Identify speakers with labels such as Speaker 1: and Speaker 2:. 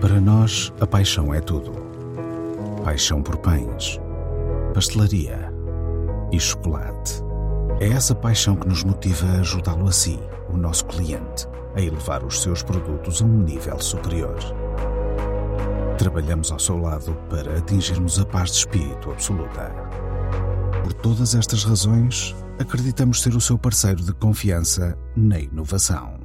Speaker 1: Para nós, a paixão é tudo. Paixão por pães, pastelaria e chocolate. É essa paixão que nos motiva a ajudá-lo a si, o nosso cliente, a elevar os seus produtos a um nível superior. Trabalhamos ao seu lado para atingirmos a paz de espírito absoluta. Por todas estas razões, acreditamos ser o seu parceiro de confiança na inovação.